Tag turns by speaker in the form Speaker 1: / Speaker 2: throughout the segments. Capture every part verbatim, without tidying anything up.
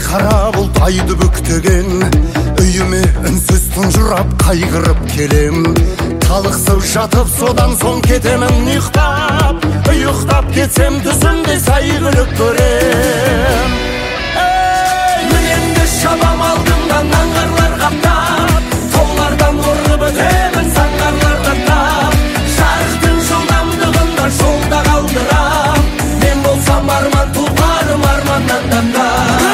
Speaker 1: қара бұлт айды бүктеген, үйіме үнсіз тұнжырап қайғырып келем. Талықсып жатып содан соң кетемін ұйықтап, ұйықтап кетсем түсімде сәйгүлік көрем. Мінемді шабам алдымдан аңғарлар қаптап, таулардан орғып өтемін саңғарлар қаптап. Жарықтың жылдамдығында жолда қалдырам, мен болсам арман тұлғарым арманнан тапта.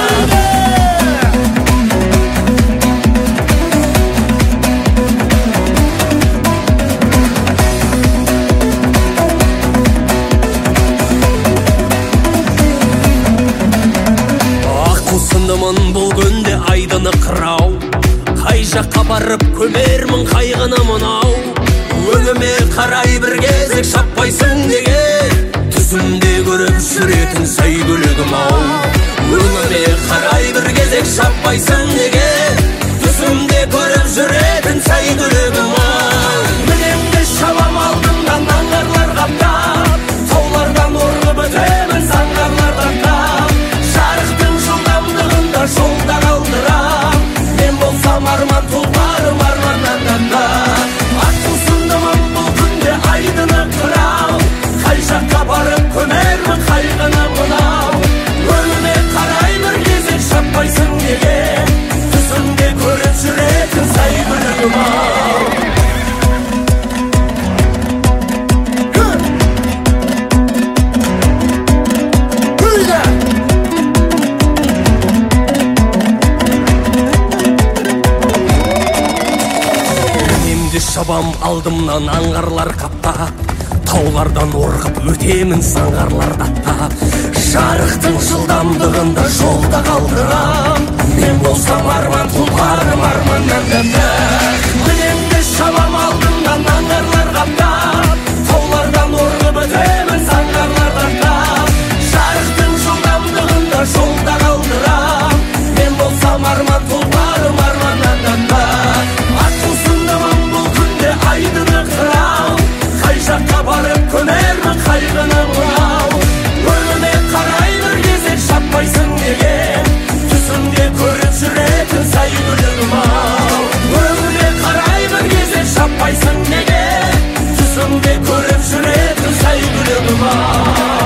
Speaker 2: Бұл күнде айдыны қырау, қай жаққа барып көмермін қайғыны мынау. Өңіме қарай бір кезек шаппайсың неге, түсімде көріп жүретін сәйгүлігім ау. Өңіме қарай бір кезек шаппайсың неге, түсімде көріп жүретін сәйгүлігім ау. Мінемді шабам алдымдан аңғарлар қаптап, таулардан орғып өтемін саңғарлар қаптап. Жарықтың жылдамдығында жолда қалдырам, мен болсам арман тұлғарым арманнан тапта. Ақ құлсындымын бұл күнде айдыны қырау, қай жаққа барып көмермін қайғыны мынау. Өңіме қарай бір кезек шаппайсың неге, түсімде көріп жүретін сәйгүлігім ау. Шабам алдымнан аңғарлар қаптап, таулардан орғып өтемін саңғарлар даттап. Жарықтың жылдамдығында жолда қалдырам, мен болсам арман тұлғарым арманнан тапта. Мінемді шабам алдымдан аңғарлар қаптап, таулардан орғып өтемін саңғарлар даттап. Жарықтың жылдамдығында жолда қалдырам, мен болсам арман тұлғарым арманнан тапта. Айдыны қырау, қай жаққа барып көмермін қайғыны мынау. Өңіме қарай бір кезек шаппайсың неге, түсімде көріп жүретін сәйгүлігім ау. Өңіме қарай бір кезек шаппайсың неге, түсімде көріп жүретін сәйгүлігім ау.